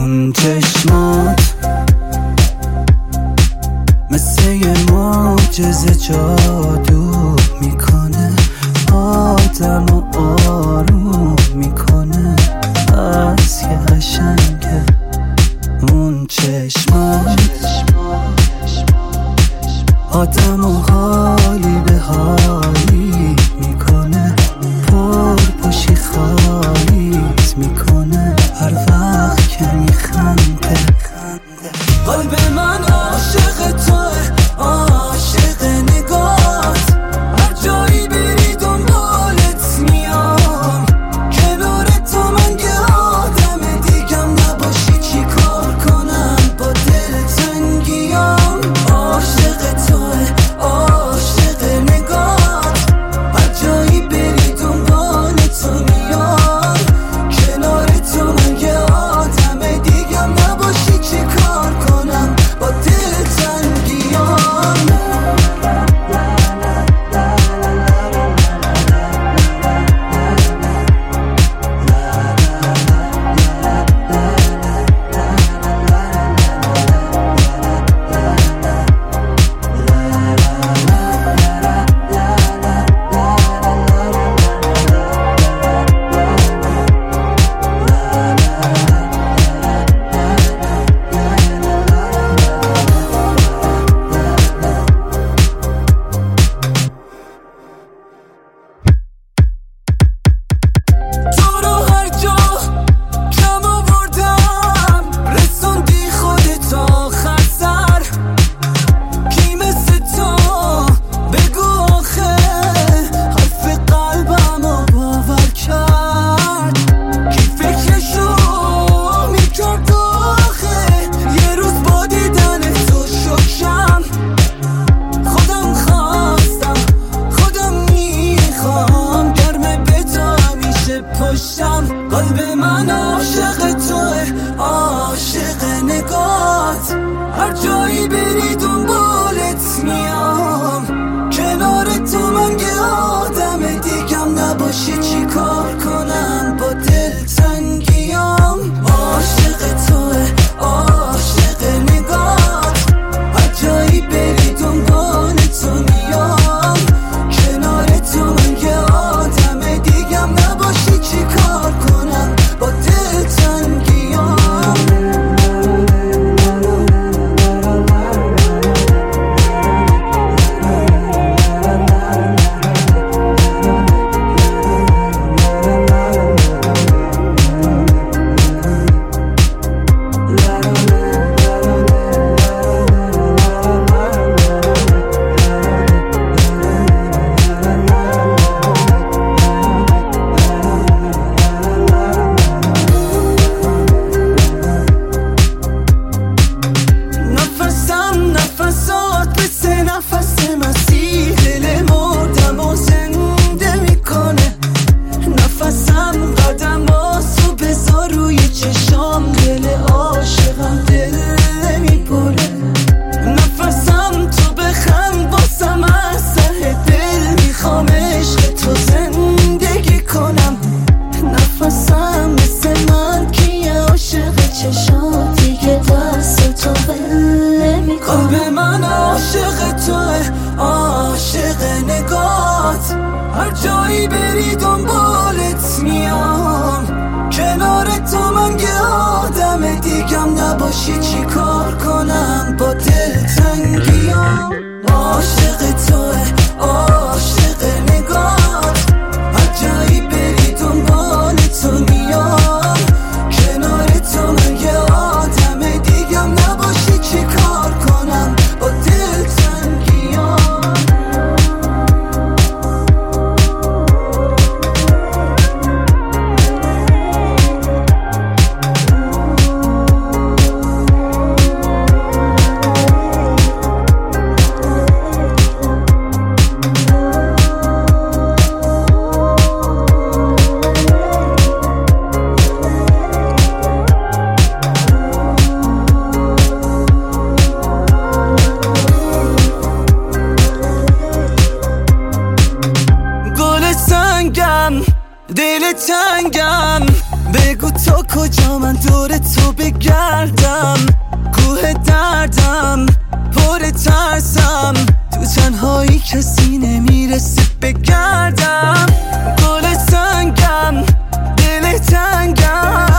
اون چشمات مثل یه معجزه جادو میکنه، آدم و آروم میکنه. از یه قشنگه اون چشمات، آدم و حالی به حالی میکنه، پر پشی خالیت میکنه هر وقت که میخنده. قلب من عاشق توه، عاشق نگات، هر جایی بری دنبالت میام. کنار تو من که آدم دیگم نباشی چی کار کنم با دلتنگیام. عاشق توه، عاشق نگات، هر جایی بری دنبال تو میام. کنار تو من که آدم دیگم نباشی چی کار کنم با دلتنگیام. قلب من عاشق توه، عاشق نگات، هر جایی بری دنبالت میام. کنار تو من که آدم دیگم نباشی چی کار کنم با دلتنگیام. عاشق توه، عاشق نگات، هر جایی بری دنبال تو میام. کنار تو من که آدم دیگم نباشی چی کار کنم با دلتنگیام. نفسات مثل نفس مسیح، دل مردم و زنده میکنه. نفسم قدماتو بذار روی چشام، دل عاشقم دل میپره. نفسم تو بخند باسم از ته دل، میخوام عشق تو زندگی کنم. نفسم مثل من که عاشق چشاتی که دست تو بله میکنم. قلب من عاشق توه، عاشق نگات، هر جایی بری دنبالت میام. کنار تو من که آدم دیگم نباشی چی کار کنم با دلتنگیام. عاشق توه، عاشق نگات، هر جایی بری دنبال تو میام. کنار تو من که آدم دیگم نباشی چی کار کنم با دلتنگیام. دور تو بگردم، کوه دردم پر ترسم، تو تنهایی کسی نمیرسه بگردم. گل سنگم دل تنگم،